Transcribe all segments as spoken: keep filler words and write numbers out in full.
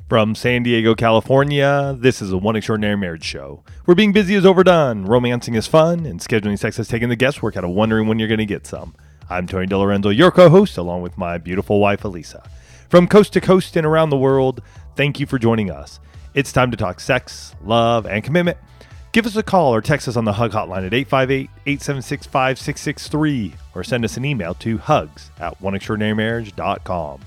From San Diego, California, this is a One Extraordinary Marriage show, where being busy is overdone, romancing is fun, and scheduling sex has taken the guesswork out of wondering when you're going to get some. I'm Tony DeLorenzo, your co-host, along with my beautiful wife, Elisa. From coast to coast and around the world, thank you for joining us. It's time to talk sex, love, and commitment. Give us a call or text us on the Hug Hotline at eight five eight, eight seven six, five six six three or send us an email to hugs at one extraordinary marriage dot com.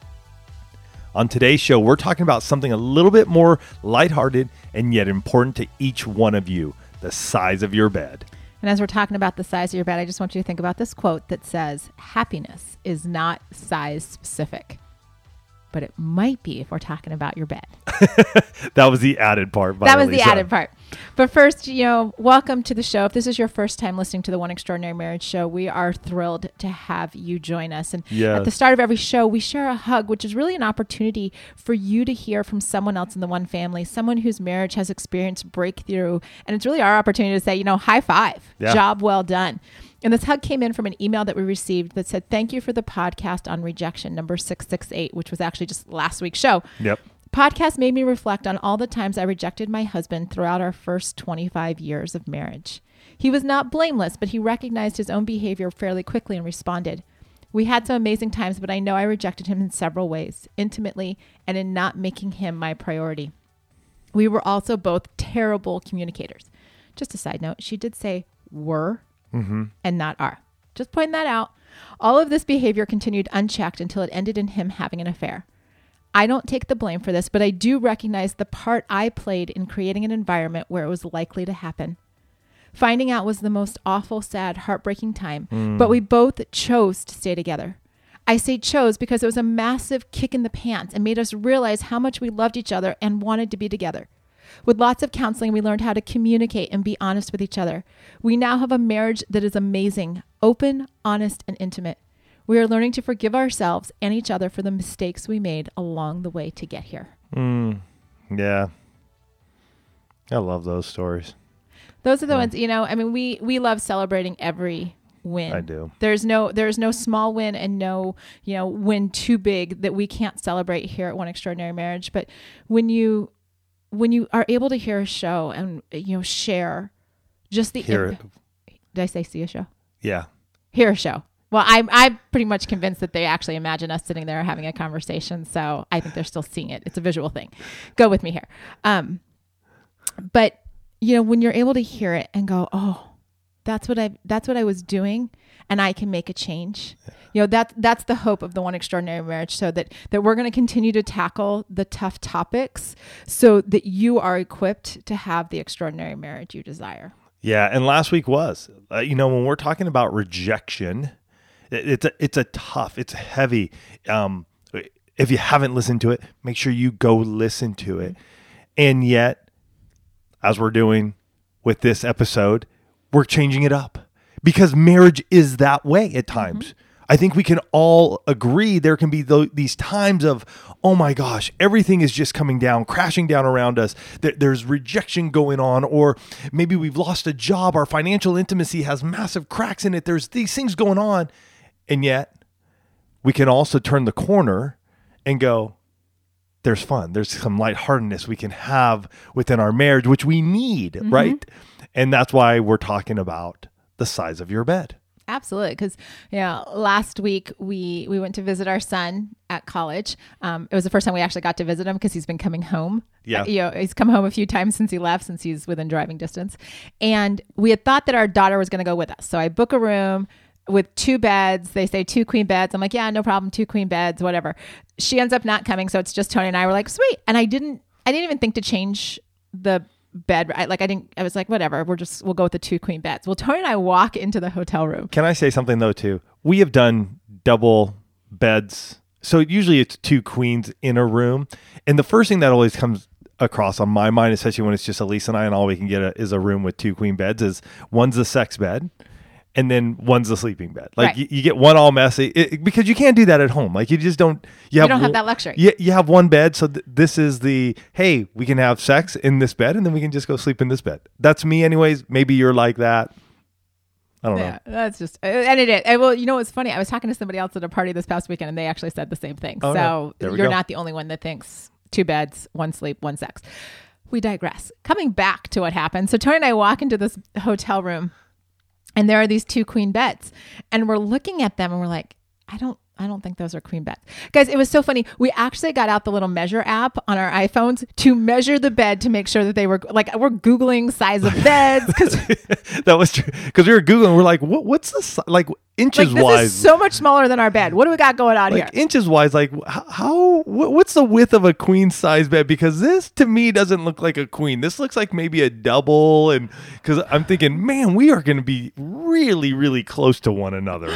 On today's show, we're talking about something a little bit more lighthearted and yet important to each one of you, the size of your bed. And as we're talking about the size of your bed, I just want you to think about this quote that says, happiness is not size specific, but it might be if we're talking about your bed. That was the added part. By that was Elisa. the added part. But first, you know, welcome to the show. If this is your first time listening to the One Extraordinary Marriage show, we are thrilled to have you join us. And yes. At the start of every show, we share a hug, which is really an opportunity for you to hear from someone else in the one family, someone whose marriage has experienced breakthrough. And it's really our opportunity to say, you know, high five, yeah. job well done. And this hug came in from an email that we received that said, thank you for the podcast on rejection, number six six eight, which was actually just last week's show. Yep. Podcast made me reflect on all the times I rejected my husband throughout our first twenty-five years of marriage. He was not blameless, but he recognized his own behavior fairly quickly and responded. We had some amazing times, but I know I rejected him in several ways, intimately and in not making him my priority. We were also both terrible communicators. Just a side note, she did say were mm-hmm. and not are. Just pointing that out. All of this behavior continued unchecked until it ended in him having an affair. I don't take the blame for this, but I do recognize the part I played in creating an environment where it was likely to happen. Finding out was the most awful, sad, heartbreaking time, mm. but we both chose to stay together. I say chose because it was a massive kick in the pants and made us realize how much we loved each other and wanted to be together. With lots of counseling, we learned how to communicate and be honest with each other. We now have a marriage that is amazing, open, honest, and intimate. We are learning to forgive ourselves and each other for the mistakes we made along the way to get here. Mm, yeah. I love those stories. Those are the yeah. ones, you know, I mean, we, we love celebrating every win. I do. There's no, there's no small win and no, you know, win too big that we can't celebrate here at One Extraordinary Marriage. But when you, when you are able to hear a show and, you know, share just the, hear imp- did I say see a show? Yeah. Hear a show. Well, I'm I'm pretty much convinced that they actually imagine us sitting there having a conversation. So I think they're still seeing it. It's a visual thing. Go with me here. Um, but you know, when you're able to hear it and go, oh, that's what I that's what I was doing, and I can make a change. Yeah. You know, that that's the hope of the One Extraordinary Marriage, so that that we're going to continue to tackle the tough topics, so that you are equipped to have the extraordinary marriage you desire. Yeah, and last week was, uh, you know, when we're talking about rejection. It's a, it's a tough, it's heavy. Um, if you haven't listened to it, make sure you go listen to it. And yet, as we're doing with this episode, we're changing it up because marriage is that way at times. Mm-hmm. I think we can all agree there can be th- these times of, oh my gosh, everything is just coming down, crashing down around us. There, there's rejection going on, or maybe we've lost a job. Our financial intimacy has massive cracks in it. There's these things going on. And yet, we can also turn the corner and go, there's fun. There's some lightheartedness we can have within our marriage, which we need, mm-hmm. right? And that's why we're talking about the size of your bed. Absolutely. Because, you know, last week we, we went to visit our son at college. Um, it was the first time we actually got to visit him because he's been coming home. Yeah. Uh, you know, he's come home a few times since he left, since he's within driving distance. And we had thought that our daughter was going to go with us. So I book a room with two beds. They say two queen beds. I'm like, yeah, no problem. Two queen beds, whatever. She ends up not coming. So it's just Tony and I were like, sweet. And I didn't, I didn't even think to change the bed. I, like I didn't, I was like, whatever, we're just, we'll go with the two queen beds. Well, Tony and I walk into the hotel room. Can I say something though, too? We have done double beds. So usually it's two queens in a room. And the first thing that always comes across on my mind, especially when it's just Elisa and I, and all we can get a, is a room with two queen beds, is one's the sex bed. And then one's the sleeping bed. Like right. you, you get one all messy it, because you can't do that at home. Like you just don't. You, you don't have that luxury. You, you have one bed. So th- this is the, hey, we can have sex in this bed and then we can just go sleep in this bed. That's me anyways. Maybe you're like that. I don't yeah, know. That's just, and it is. And well, you know, what's funny. I was talking to somebody else at a party this past weekend and they actually said the same thing. Oh, so no. you're go. not the only one that thinks two beds, one sleep, one sex. We digress. Coming back to what happened. So Tony and I walk into this hotel room and there are these two queen beds and we're looking at them and we're like, I don't, I don't think those are queen beds. Guys, it was so funny. We actually got out the little measure app on our iPhones to measure the bed to make sure that they were like, we're Googling size of beds. Because that was true. Because we were Googling. We're like, what, what's the si-? Like inches like, this wise? is so much smaller than our bed. What do we got going on like here? Inches wise, like how, how what, what's the width of a queen size bed? Because this to me doesn't look like a queen. This looks like maybe a double. And because I'm thinking, man, we are going to be really, really close to one another.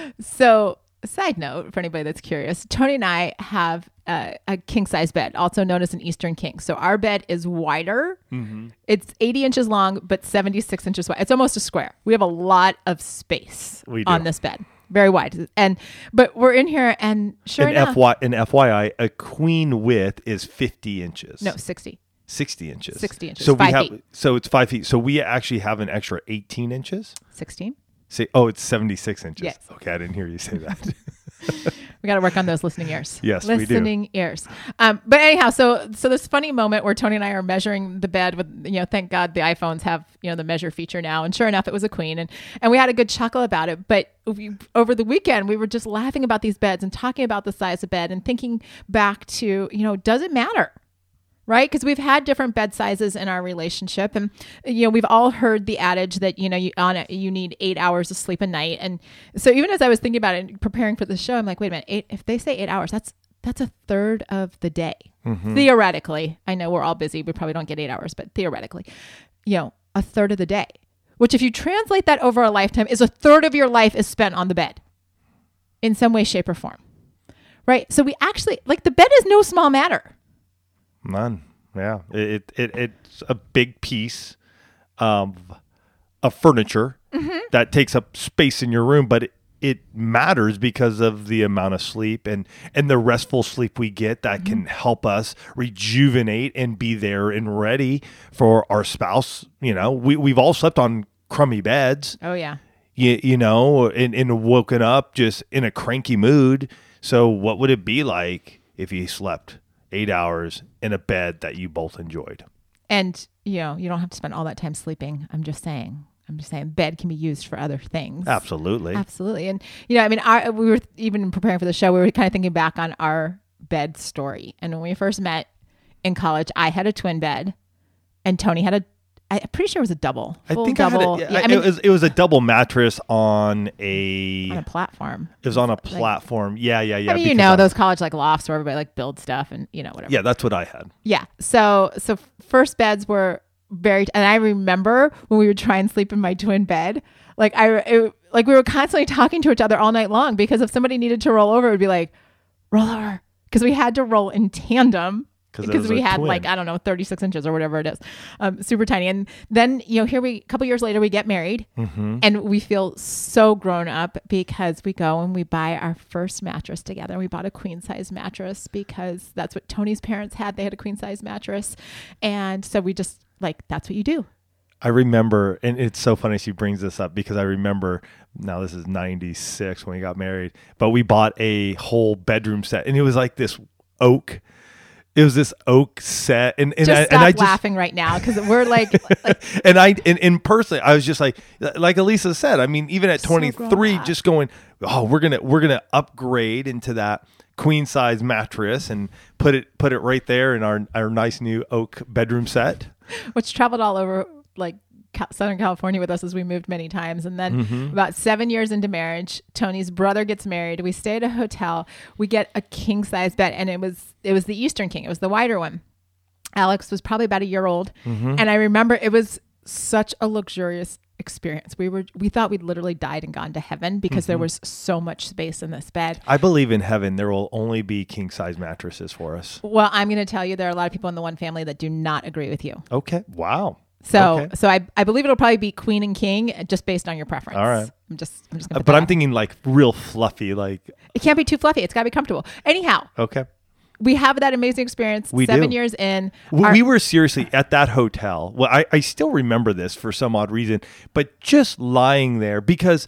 So, side note for anybody that's curious, Tony and I have a, a king size bed, also known as an Eastern king. So our bed is wider. Mm-hmm. It's eighty inches long, but seventy-six inches wide. It's almost a square. We have a lot of space We do. on this bed. Very wide. And, but we're in here and sure And enough. F Y, and F Y I, a queen width is fifty inches. No, sixty. sixty inches. sixty inches. So five we have, feet. so it's five feet. So we actually have an extra eighteen inches. sixteen. Say, oh, it's seventy-six inches. Yes. Okay, I didn't hear you say that. We got to work on those listening ears. Yes, we do. listening ears. Um, but anyhow, so so this funny moment where Tony and I are measuring the bed with, you know, thank God the iPhones have, you know, the measure feature now. And sure enough, it was a queen, and and we had a good chuckle about it. But we, over the weekend, we were just laughing about these beds and talking about the size of bed and thinking back to, you know, does it matter? Right? Because we've had different bed sizes in our relationship. And, you know, we've all heard the adage that, you know, you on it, you need eight hours of sleep a night. And so even as I was thinking about it and preparing for the show, I'm like, wait a minute, eight, if they say eight hours, that's that's a third of the day. Mm-hmm. Theoretically. I know we're all busy. We probably don't get eight hours, but theoretically, you know, a third of the day, which if you translate that over a lifetime is a third of your life is spent on the bed in some way, shape, or form. Right? So we actually, like, the bed is no small matter. None. Yeah. It, it it's a big piece of, of furniture mm-hmm. that takes up space in your room, but it, it matters because of the amount of sleep and, and the restful sleep we get that mm-hmm. can help us rejuvenate and be there and ready for our spouse. You know, we, we've all slept on crummy beds. Oh, yeah. You, you know, and, and woken up just in a cranky mood. So what would it be like if you slept eight hours in a bed that you both enjoyed? And, you know, you don't have to spend all that time sleeping. I'm just saying. I'm just saying bed can be used for other things. Absolutely. Absolutely. And, you know, I mean, our, we were even preparing for the show, we were kind of thinking back on our bed story. And when we first met in college, I had a twin bed and Tony had a, I'm pretty sure it was a double. Full I think double. I had a, yeah, I, I mean, it was it was a double mattress on a on a platform. It was on a Like, platform. Yeah, yeah, yeah. I mean, you because know, I- those college like lofts where everybody like builds stuff and, you know, whatever. Yeah, that's what I had. Yeah. So, so first beds were very, and I remember when we would try and sleep in my twin bed, like I, it, like we were constantly talking to each other all night long because if somebody needed to roll over, it would be like, roll over. Because we had to roll in tandem. Because we had twin. like, I don't know, thirty-six inches or whatever it is. Um, super tiny. And then, you know, here we, a couple years later, we get married mm-hmm. and we feel so grown up because we go and we buy our first mattress together. We bought a queen size mattress because that's what Tony's parents had. They had a queen size mattress. And so we just like, that's what you do. I remember, and it's so funny she brings this up because I remember, now this is ninety-six when we got married, but we bought a whole bedroom set and it was like this oak. It was this oak set, and and just I, stop and I just laughing right now because we're like, like and I and in person, I was just like, like Elisa said. I mean, even at twenty-three, so just going, oh, we're gonna we're gonna upgrade into that queen size mattress and put it put it right there in our our nice new oak bedroom set, which traveled all over like Southern California with us as we moved many times. And then mm-hmm. about seven years into marriage, Tony's brother gets married. We stay at a hotel. We get a king size bed, and it was it was the Eastern King. It was the wider one. Alex was probably about a year old, mm-hmm. and I remember it was such a luxurious experience. We were we thought we'd literally died and gone to heaven because mm-hmm. there was so much space in this bed. I believe in heaven there will only be king size mattresses for us. Well, I'm going to tell you there are a lot of people in the one family that do not agree with you. Okay. Wow. So, okay. so I, I believe it'll probably be queen and king just based on your preference. All right. I'm just, I'm just gonna Uh, but I'm thinking like real fluffy, like it can't be too fluffy. It's got to be comfortable. Anyhow. Okay. We have that amazing experience. We seven do. years in. We, our- we were seriously at that hotel. Well, I, I still remember this for some odd reason, but just lying there because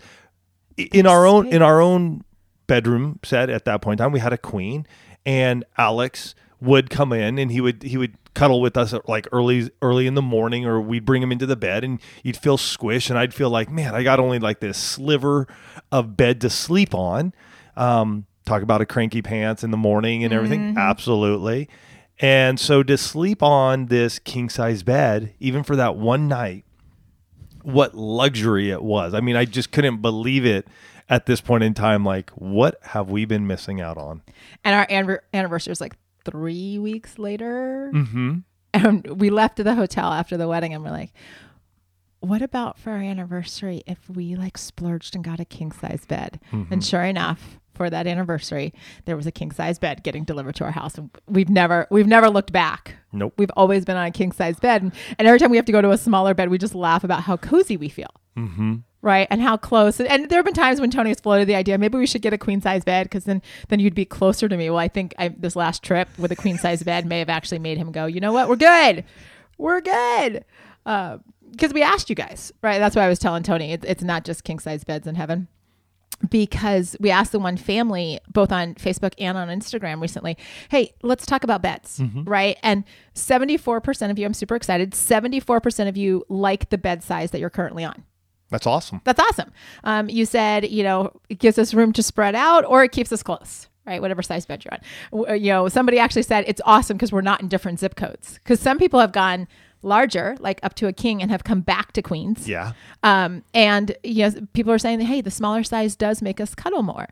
in our own in our own bedroom set at that point in time, we had a queen, and Alex would come in and he would he would cuddle with us like early early in the morning, or we'd bring him into the bed and you'd feel squish and I'd feel like, man, I got only like this sliver of bed to sleep on. Um, talk about a cranky pants in the morning and everything. Mm-hmm. Absolutely. And so to sleep on this king size bed, even for that one night, what luxury it was. I mean, I just couldn't believe it at this point in time. Like, what have we been missing out on? And our an- anniversary was like three weeks later. Mm-hmm. And we left the hotel after the wedding and we're like, what about for our anniversary if we like splurged and got a king size bed? Mm-hmm. And sure enough, for that anniversary, there was a king size bed getting delivered to our house. And we've never, we've never looked back. Nope. We've always been on a king size bed. And, and every time we have to go to a smaller bed, we just laugh about how cozy we feel. Mm-hmm. Right. And how close. And there have been times when Tony has floated the idea, maybe we should get a queen size bed because then, then you'd be closer to me. Well, I think I, this last trip with a queen size bed may have actually made him go, you know what? We're good. We're good. Uh, because we asked you guys, right? That's why I was telling Tony, it, it's not just king size beds in heaven. Because we asked the one family, both on Facebook and on Instagram recently, hey, let's talk about beds, mm-hmm. right? And seventy-four percent of you, I'm super excited, seventy-four percent of you like the bed size that you're currently on. That's awesome. That's awesome. Um, you said, you know, it gives us room to spread out or it keeps us close, right? Whatever size bed you're on. You know, somebody actually said it's awesome because we're not in different zip codes. Because some people have gone larger, like up to a king, and have come back to queens. Yeah. Um, and yes, people are saying, hey, the smaller size does make us cuddle more.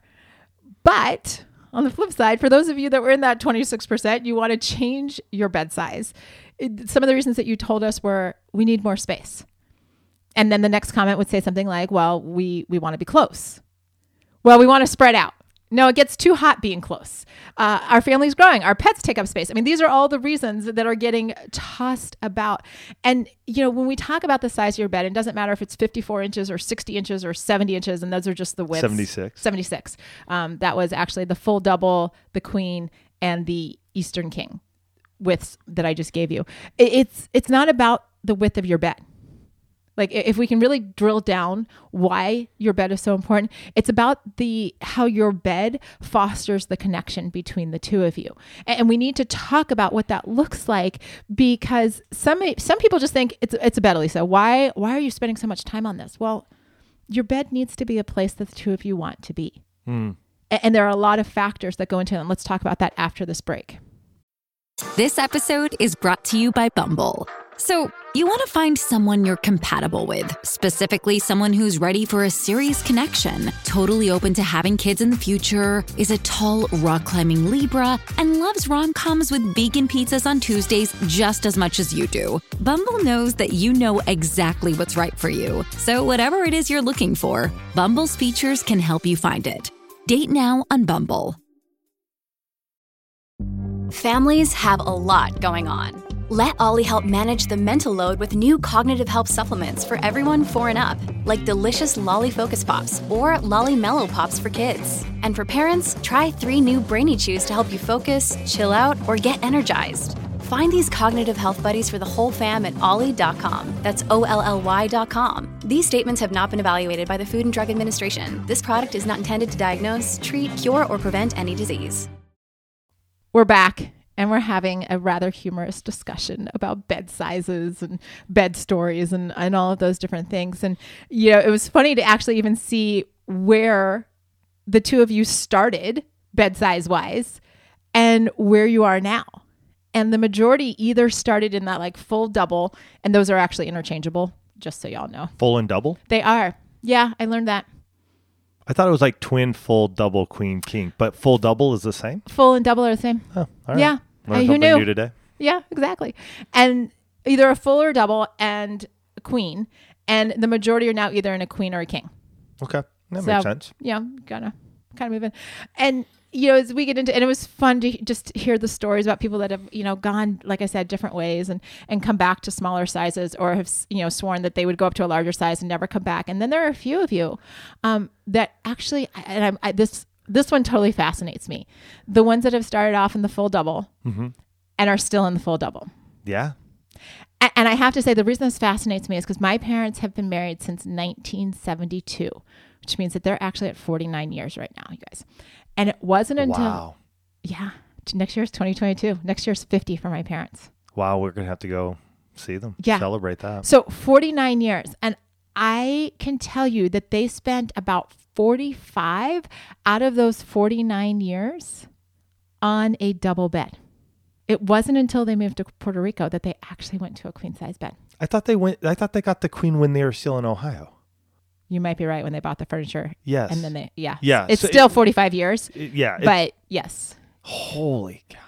But on the flip side, for those of you that were in that twenty-six percent, you want to change your bed size. It, some of the reasons that you told us were, we need more space. And then the next comment would say something like, well, we, we want to be close. Well, we want to spread out. No, it gets too hot being close. Uh, our family's growing. Our pets take up space. I mean, these are all the reasons that are getting tossed about. And, you know, when we talk about the size of your bed, it doesn't matter if it's fifty-four inches or sixty inches or seventy inches. And those are just the widths. seventy-six. seventy-six. Um, that was actually the full double, the queen, and the Eastern king widths that I just gave you. It, it's it's not about the width of your bed. Like if we can really drill down why your bed is so important, it's about the how your bed fosters the connection between the two of you. And we need to talk about what that looks like because some some people just think it's it's a bed, Lisa. Why why are you spending so much time on this? Well, your bed needs to be a place that the two of you want to be. Mm. And there are a lot of factors that go into it. And let's talk about that after this break. This episode is brought to you by Bumble. So, you want to find someone you're compatible with, specifically someone who's ready for a serious connection, totally open to having kids in the future, is a tall, rock-climbing Libra, and loves rom-coms with vegan pizzas on Tuesdays just as much as you do. Bumble knows that you know exactly what's right for you. So, whatever it is you're looking for, Bumble's features can help you find it. Date now on Bumble. Families have a lot going on. Let Ollie help manage the mental load with new cognitive help supplements for everyone four and up, like delicious Lolly Focus Pops or Lolly Mellow Pops for kids. And for parents, try three new Brainy Chews to help you focus, chill out, or get energized. Find these cognitive health buddies for the whole fam at ollie dot com. That's O L L Y dot com. These statements have not been evaluated by the Food and Drug Administration. This product is not intended to diagnose, treat, cure, or prevent any disease. We're back. And we're having a rather humorous discussion about bed sizes and bed stories and, and all of those different things. And, you know, it was funny to actually even see where the two of you started bed size wise and where you are now. And the majority either started in that like full double, and those are actually interchangeable, just so y'all know. Full and double? They are. Yeah, I learned that. I thought it was like twin, full, double, queen, king, but full double is the same? Full and double are the same. Oh, all right. Yeah. Learned Who something knew? new today. Yeah, exactly. And either a full or double and a queen. And the majority are now either in a queen or a king. Okay. That so, makes sense. Yeah, gotta kind of move in. And, you know, as we get into, and it was fun to just hear the stories about people that have, you know, gone, like I said, different ways and, and come back to smaller sizes or have, you know, sworn that they would go up to a larger size and never come back. And then there are a few of you um, that actually, and I'm, I, this, This one totally fascinates me. The ones that have started off in the full double mm-hmm. and are still in the full double. Yeah. And, and I have to say, the reason this fascinates me is because my parents have been married since nineteen seventy-two, which means that they're actually at forty-nine years right now, you guys. And it wasn't until, wow. yeah, Next year's twenty twenty-two. Next year's fifty for my parents. Wow, we're going to have to go see them. Yeah. Celebrate that. So forty-nine years. And I can tell you that they spent about forty-five out of those forty-nine years on a double bed. It wasn't until they moved to Puerto Rico that they actually went to a queen size bed. I thought they went, I thought they got the queen when they were still in Ohio. You might be right when they bought the furniture. Yes. And then they, yeah. Yeah. It's so still it, forty-five years. It, yeah. It, but yes. Holy cow.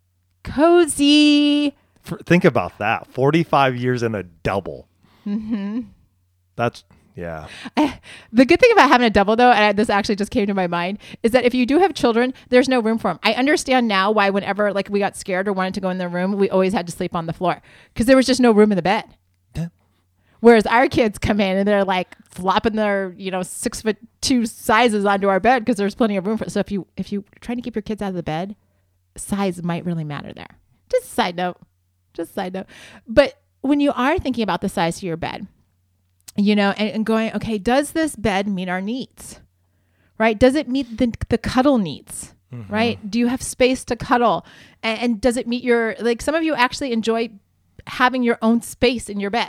Cozy. For, think about that. forty-five years and a double. Mm-hmm. That's, yeah. The good thing about having a double, though, and this actually just came to my mind, is that if you do have children, there's no room for them. I understand now why whenever like we got scared or wanted to go in the room, we always had to sleep on the floor because there was just no room in the bed. Yeah. Whereas our kids come in and they're like flopping their, you know, six foot two sizes onto our bed because there's plenty of room for it. So if you if you trying to keep your kids out of the bed, size might really matter there. Just a side note. Just a side note. But when you are thinking about the size of your bed, you know, and, and going, okay, does this bed meet our needs? Right? Does it meet the the cuddle needs? Mm-hmm. Right? Do you have space to cuddle? And, and does it meet your, like some of you actually enjoy having your own space in your bed.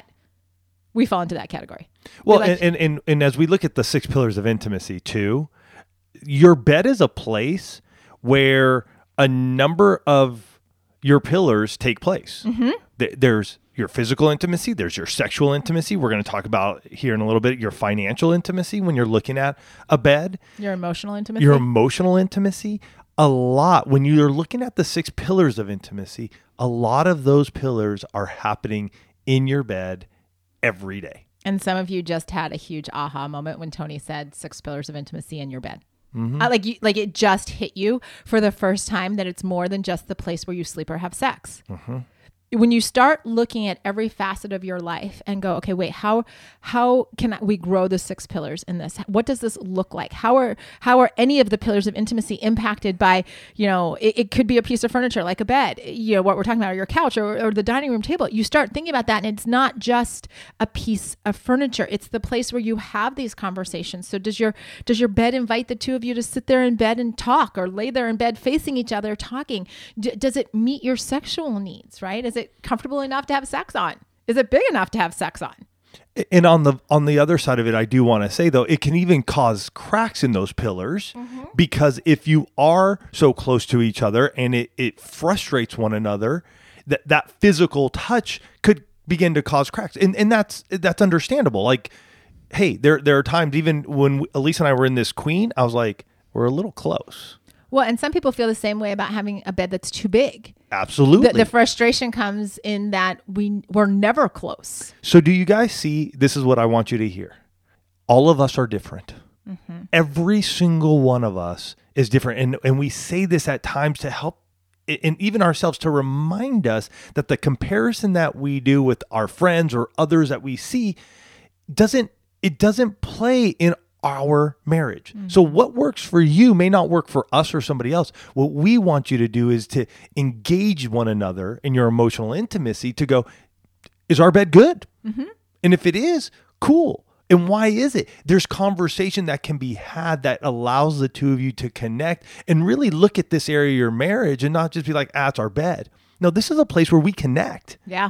We fall into that category. Well, we like, and, and, and, and as we look at the six pillars of intimacy too, your bed is a place where a number of your pillars take place. Mm-hmm. Th- there's your physical intimacy. There's your sexual intimacy. We're going to talk about here in a little bit, your financial intimacy when you're looking at a bed. Your emotional intimacy. Your emotional intimacy. A lot. When you're looking at the six pillars of intimacy, a lot of those pillars are happening in your bed every day. And some of you just had a huge aha moment when Tony said six pillars of intimacy in your bed. Mm-hmm. Uh, like you, like it just hit you for the first time that it's more than just the place where you sleep or have sex. Mm-hmm. When you start looking at every facet of your life and go, okay, wait, how how can we grow the six pillars in this? What does this look like? How are how are any of the pillars of intimacy impacted by, you know, it, it could be a piece of furniture like a bed, you know, what we're talking about, or your couch or, or the dining room table. You start thinking about that, and it's not just a piece of furniture. It's the place where you have these conversations. So does your does your bed invite the two of you to sit there in bed and talk, or lay there in bed facing each other talking? D- does it meet your sexual needs, right? Is it comfortable enough to have sex on? Is it big enough to have sex on? And on the on the other side of it, I do want to say, though, it can even cause cracks in those pillars, mm-hmm. because if you are so close to each other and it, it frustrates one another, that, that physical touch could begin to cause cracks. And and that's that's understandable. Like, hey, there there are times, even when Elise and I were in this queen, I was like, we're a little close. Well, and some people feel the same way about having a bed that's too big. Absolutely. The, the frustration comes in that we, we're never close. So do you guys see, this is what I want you to hear. All of us are different. Mm-hmm. Every single one of us is different. And, and we say this at times to help, and even ourselves, to remind us that the comparison that we do with our friends or others that we see doesn't, it doesn't play in our marriage. Mm-hmm. So what works for you may not work for us or somebody else. What we want you to do is to engage one another in your emotional intimacy to go, is our bed good? Mm-hmm. And if it is, cool. And why is it? There's conversation that can be had that allows the two of you to connect and really look at this area of your marriage and not just be like, ah, it's our bed. No, this is a place where we connect. Yeah.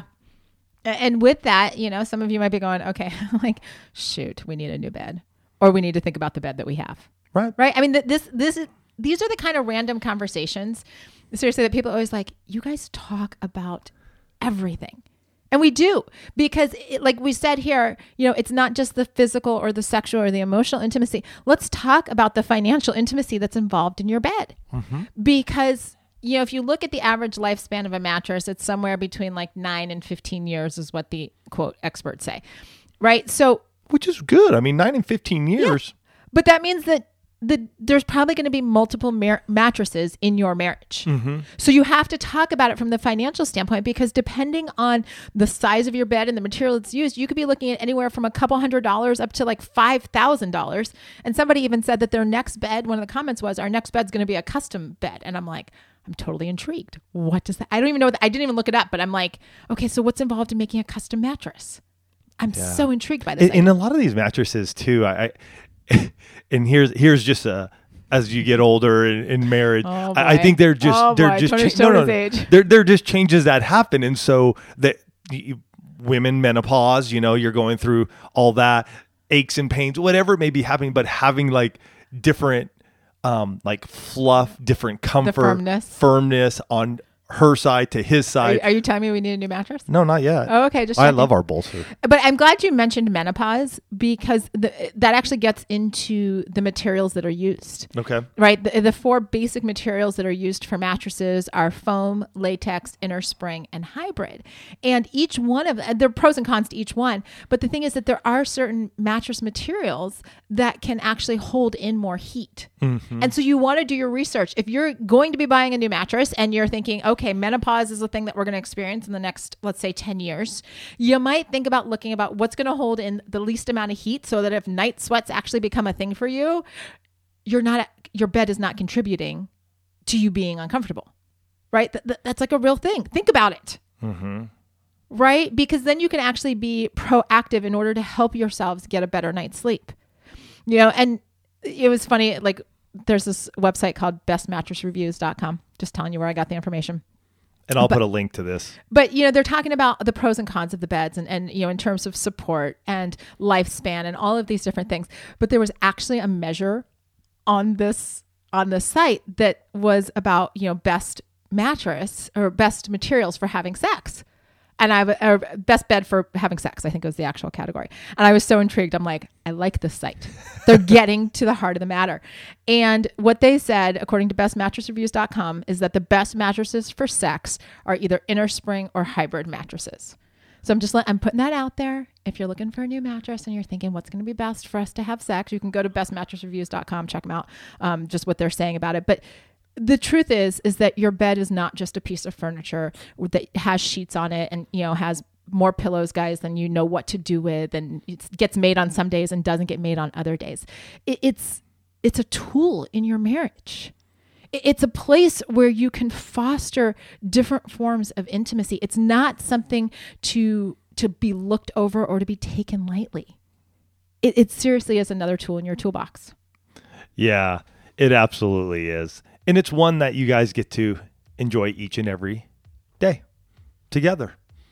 And with that, you know, some of you might be going, okay, like, shoot, we need a new bed. Or we need to think about the bed that we have. Right. Right. I mean, th- this, this is, these are the kind of random conversations, seriously, that people are always like, you guys talk about everything. And we do, because it, like we said here, you know, it's not just the physical or the sexual or the emotional intimacy. Let's talk about the financial intimacy that's involved in your bed. Mm-hmm. Because, you know, if you look at the average lifespan of a mattress, it's somewhere between like nine and fifteen years is what the quote experts say. Right. So, which is good. I mean, nine and fifteen years. Yeah. But that means that the there's probably going to be multiple mar- mattresses in your marriage. Mm-hmm. So you have to talk about it from the financial standpoint, because depending on the size of your bed and the material that's used, you could be looking at anywhere from a couple hundred dollars up to like five thousand dollars. And somebody even said that their next bed, one of the comments was, our next bed's going to be a custom bed. And I'm like, I'm totally intrigued. What does that? I don't even know. What the, I didn't even look it up, but I'm like, okay, so what's involved in making a custom mattress? I'm yeah. so intrigued by this. In, in a lot of these mattresses too, I, I and here's here's just a as you get older in, in marriage. Oh, I, I think they're just oh, they're boy. just Tony's cha- no, showing no, his age. they're they're just changes that happen, and so that you, women menopause, you know, you're going through all that aches and pains, whatever it may be happening, but having like different um like fluff, different comfort, firmness. firmness on her side to his Are, side. you- are you telling me we need a new mattress? No, not yet. Oh, okay. Just I checking. love our bolster. But I'm glad you mentioned menopause because the, that actually gets into the materials that are used. Okay. Right. The, the four basic materials that are used for mattresses are foam, latex, inner spring, and hybrid. And each one of there are pros and cons to each one. But the thing is that there are certain mattress materials that can actually hold in more heat. Mm-hmm. And so you want to do your research. If you're going to be buying a new mattress and you're thinking, okay, menopause is a thing that we're going to experience in the next, let's say, ten years, you might think about looking about what's going to hold in the least amount of heat so that if night sweats actually become a thing for you, you're not, your bed is not contributing to you being uncomfortable, right? Th- th- that's like a real thing. Think about it. Mm-hmm. Right? Because then you can actually be proactive in order to help yourselves get a better night's sleep. You know, and it was funny, like there's this website called best mattress reviews dot com, just telling you where I got the information. And I'll But- put a link to this. But, you know, they're talking about the pros and cons of the beds and, and, you know, in terms of support and lifespan and all of these different things. But there was actually a measure on this, on the site that was about, you know, best mattress or best materials for having sex. And I, w- or best bed for having sex, I think was the actual category. And I was so intrigued. I'm like, I like this site. They're getting to the heart of the matter. And what they said, according to best mattress reviews dot com, is that the best mattresses for sex are either inner spring or hybrid mattresses. So I'm just, let, I'm putting that out there. If you're looking for a new mattress and you're thinking what's going to be best for us to have sex, you can go to best mattress reviews dot com, check them out, um, just what they're saying about it. But the truth is, is that your bed is not just a piece of furniture that has sheets on it and, you know, has more pillows, guys, than you know what to do with. And it gets made on some days and doesn't get made on other days. It, it's, it's a tool in your marriage. It, it's a place where you can foster different forms of intimacy. It's not something to, to be looked over or to be taken lightly. It, it seriously is another tool in your toolbox. Yeah, it absolutely is. And it's one that you guys get to enjoy each and every day together.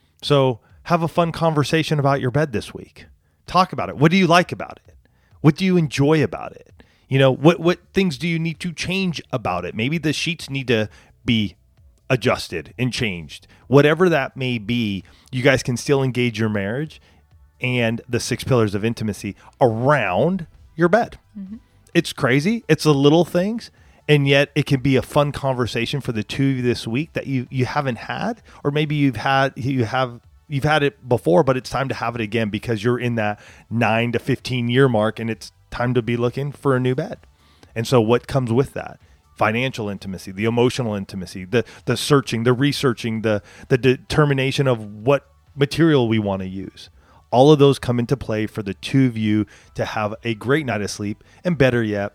So have a fun conversation about your bed this week. Talk about it. What do you like about it? What do you enjoy about it? You know, what, what things do you need to change about it? Maybe the sheets need to be adjusted and changed. Whatever that may be, you guys can still engage your marriage and the six pillars of intimacy around your bed. Mm-hmm. It's crazy. It's the little things. And yet it can be a fun conversation for the two of you this week that you, you haven't had, or maybe you've had, you have, you've had it before, but it's time to have it again because you're in that nine to fifteen year mark and it's time to be looking for a new bed. And so what comes with that? Financial intimacy, the emotional intimacy, the, the searching, the researching, the, the determination of what material we want to use. All of those come into play for the two of you to have a great night of sleep, and better yet,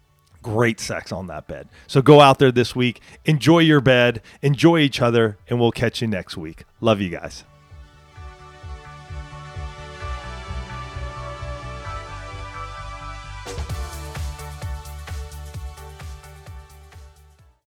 great sex on that bed. So go out there this week, enjoy your bed, enjoy each other, and we'll catch you next week. Love you guys.